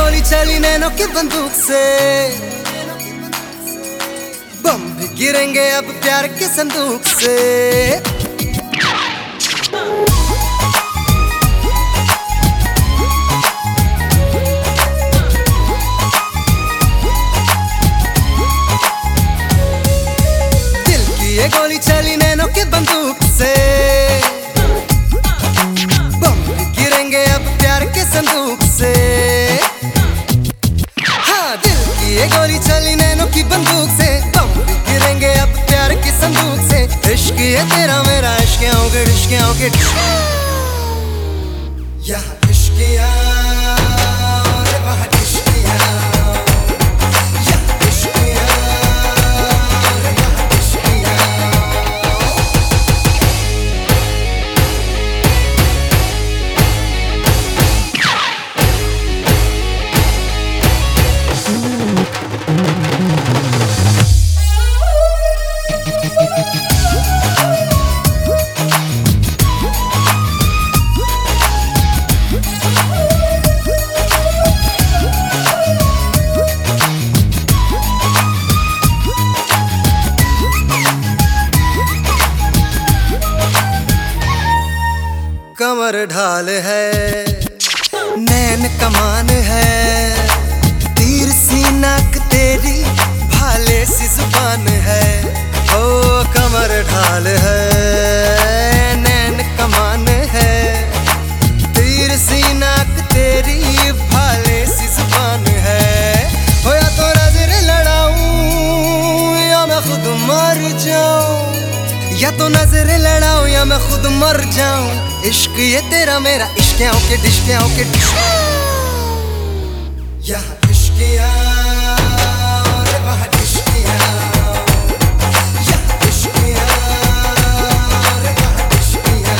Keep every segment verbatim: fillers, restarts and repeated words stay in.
गोली चली नैनों की बंदूक से, बम भी गिरेंगे अब प्यार के संदूक से। दिल की ये गोली चली नैनों की बंदूक से, बम भी गिरेंगे अब प्यार के संदूक से। हाँ, दिल की ये गोली चली नैनों की बंदूक से, बम भी गिरेंगे अब प्यार के संदूक से। इश्क ये तेरा मेरा इश्क आओगे इश्क आओगे यहाँ इश्किया और वहाँ इश्किया, यहाँ इश्किया और वहाँ इश्किया। कमर ढाल है, नैन कमान है, तीर सी नाक तेरी भाले सी जुबान है। ओ कमर ढाल है, नैन कमान है, तीर सी नाक तेरी भाले सी जुबान है। हो या तो नजर लड़ाऊं या मैं खुद मर जाऊं, या तो नजर लड़ाऊं या मैं खुद मर जाऊं। इश्क ये तेरा मेरा इश्क आओगे डिश्क आओगे यहाँ इश्किया और वहाँ इश्किया, यहाँ इश्किया और वहाँ इश्किया।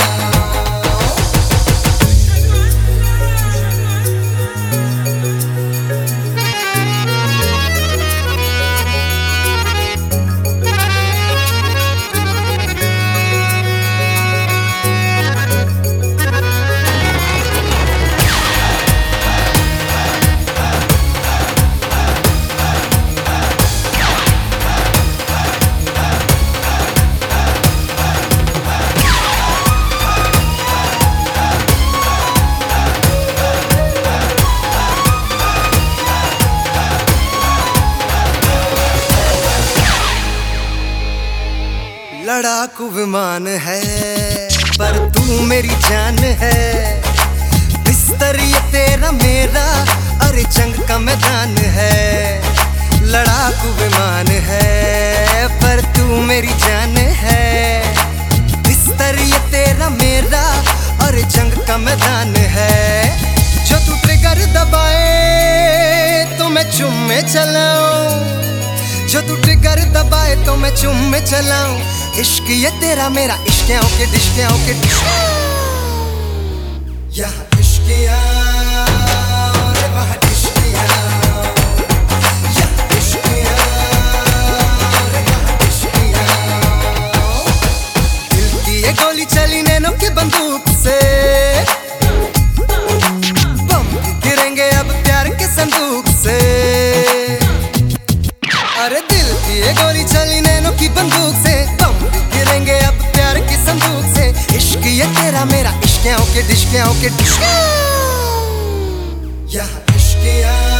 लड़ाकू विमान है पर तू मेरी जान है, बिस्तर ये तेरा मेरा अरे जंग का मैदान है। लड़ाकू विमान है पर तू मेरी जान है, बिस्तर ये तेरा मेरा अरे जंग का मैदान है। जो तू ट्रिगर दबाए तो मैं चुम्मे चलाऊं, जो तू ट्रिगर दबाए तो मैं चुम्मे चलाऊं। इश्क ये तेरा मेरा इश्क आओगे डिश्क आओगे यहाँ इश्किया और वहाँ इश्किया, यहाँ इश्किया और वहाँ इश्किया। दिल की ये गोली चली नैनों की बंदूक से, बम गिरेंगे अब प्यार के संदूक से। अरे दिल की ये गोली चली नैनों की बंदूक से, बम गिरेंगे अब प्यार के संदूक से। इश्क ये तेरा मेरा इश्क आओगे डिश्क आओगे यहाँ इश्किया।